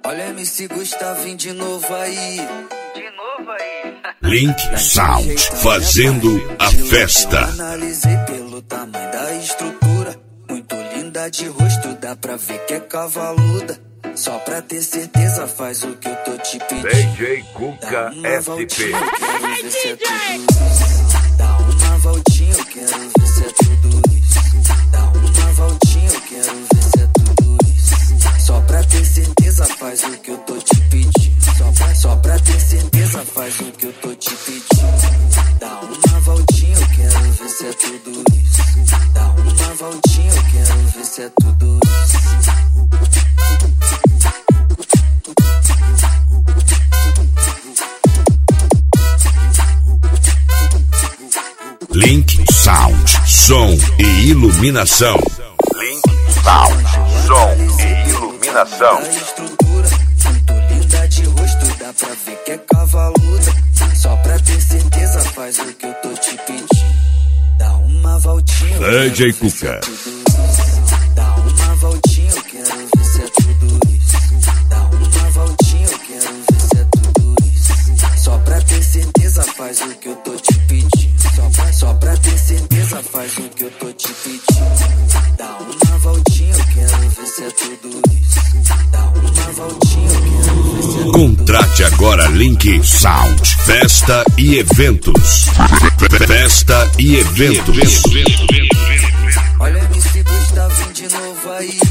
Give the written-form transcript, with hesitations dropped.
Olha MC Gustavinho de novo aí. Link Sound, fazendo a festa. Eu analisei pelo tamanho da estrutura. Muito linda de rosto, dá pra ver que é cavaluda. Só pra ter certeza faz o que eu tô te pedindo. DJ Cuca SP. Dá uma voltinha, eu quero ver se é tudo isso. Dá uma voltinha, eu quero ver se é tudo isso. Só pra ter certeza faz o que eu tô te pedindo. Só pra ter certeza faz o que eu tô te pedindo. Dá uma voltinha, eu quero ver se é tudo isso. Dá uma voltinha, eu quero ver se é tudo isso. Link Sound, som e iluminação. Link Sound, som e iluminação. Muito linda de rosto, dá pra ver que é cavaluda. Só pra ter certeza faz o que eu tô te pedindo. Dá uma voltinha, DJ Cuca. Dá uma voltinha, eu quero ver se é tudo isso. Dá uma voltinha, eu quero ver se é tudo isso. Só pra ter certeza faz o que eu tô te pedindo. Só pra ter certeza faz o que eu tô te pedindo. Dá uma voltinha, eu quero ver se é tudo isso. Dá uma voltinha, eu quero ver se é tudo isso. Contrate agora Link Sound, festa e eventos. Festa e eventos. Olha MC Gustavinho de novo aí.